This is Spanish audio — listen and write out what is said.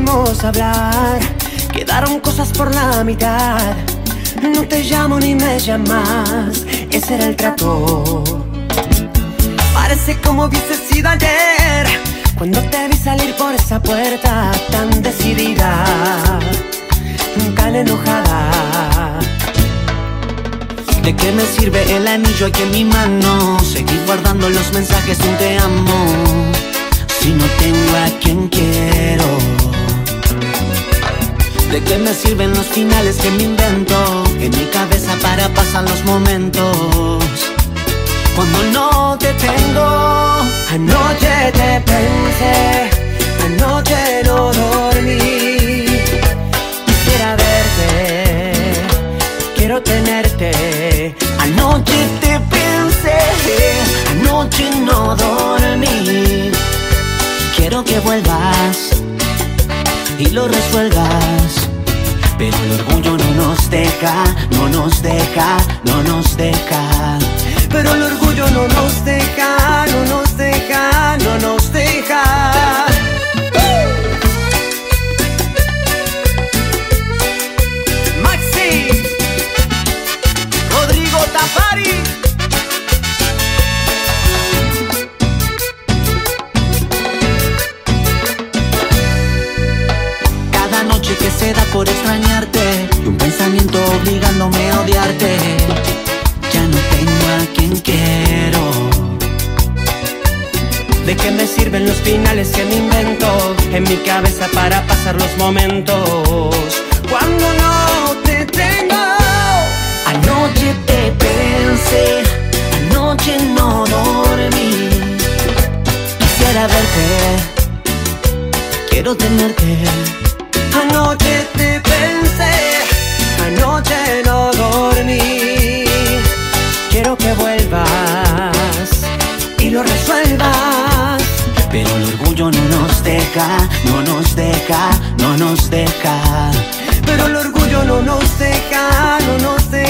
pudimos hablar, quedaron cosas por la mitad. No te llamo ni me llamas, ese era el trato. Parece como hubiese sido ayer, cuando te vi salir por esa puerta tan decidida, tan enojada. ¿De qué me sirve el anillo aquí en mi mano? Seguir guardando los mensajes de un te amo, si no tengo a quien quiero. ¿De qué me sirven los finales que me invento en mi cabeza para pasar los momentos cuando no te tengo? Anoche te pensé, anoche no dormí. Quisiera verte, quiero tenerte. Anoche te pensé, anoche no dormí. Quiero que vuelvas y lo resuelvas, pero el orgullo no nos deja, no nos deja, no nos deja. Pero el orgullo no nos deja, no nos deja, no nos deja. Maxi, Rodrigo Tafari. Cada noche que se da por extrañarte y un pensamiento obligándome a odiarte, ya no tengo a quien quiero. ¿De qué me sirven los finales que me invento en mi cabeza para pasar los momentos cuando no te tengo? Anoche te pensé, anoche no dormí. Quisiera verte, quiero tenerte. Anoche te pensé, anoche no dormí. Quiero que vuelvas y lo resuelvas, pero el orgullo no nos deja, no nos deja, no nos deja. pero el orgullo no nos deja, no nos deja.